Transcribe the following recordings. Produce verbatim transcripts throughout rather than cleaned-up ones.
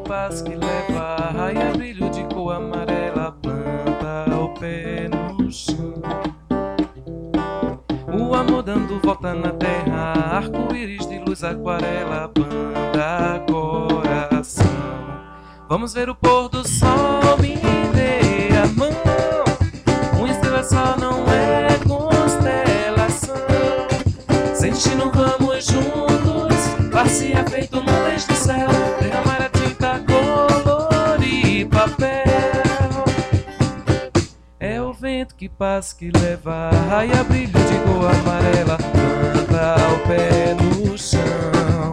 paz que leva a raia, brilho de cor amarela, planta o pé no chão. O amor dando volta na terra, arco-íris de luz, aquarela, banda, coração. Vamos ver o pôr do sol, me dê a mão. Uma estrela só não é constelação. Sem destino vamos juntos, passeia feito nuvens do céu, derramar a tinta, colorir papel. É o vento que passa, que leva a raia, brilho de cor amarela, planta o pé no chão.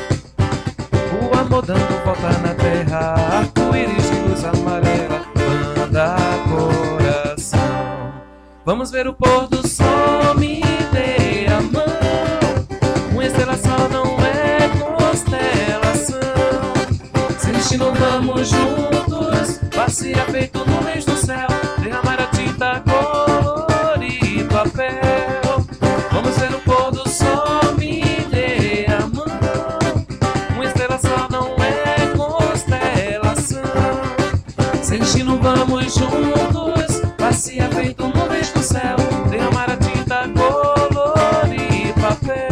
O amor dando volta na terra, arco-íris de luz amarela, banda, coração. Vamos ver o pôr do sol, me dê a mão. Uma estrela só não é constelação. Sem destino vamos juntos, passeia feito nuvens do céu, derramar a tinta, colorir papel. Vamos ver o pôr do sol, me dê a mão. Uma estrela só não é constelação. Sem destino vamos juntos, passeia feito nuvens do céu, derramar a tinta, colorir papel.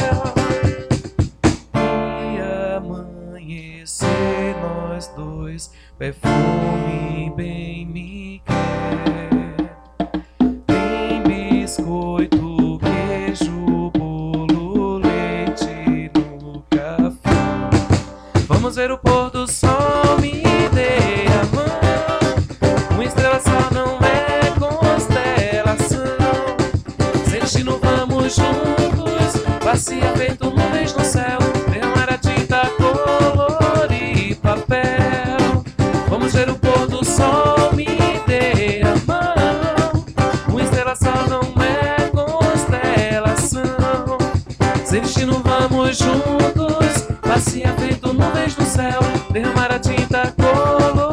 E amanhecer nós dois, perfume bem me quer. Tem biscoito, queijo, bolo, leite no café. Vamos ver o pôr do sol, me dê a mão. Uma estrela só não é constelação. Sem destino vamos juntos, passeia feito nuvens no céu, derramar a tinta, colorir papel. Vamos ver o pôr do sol, me dê a mão. Uma estrela só não é constelação. Sem destino vamos juntos, passeia feito nuvens no céu, derramar a tinta, colorir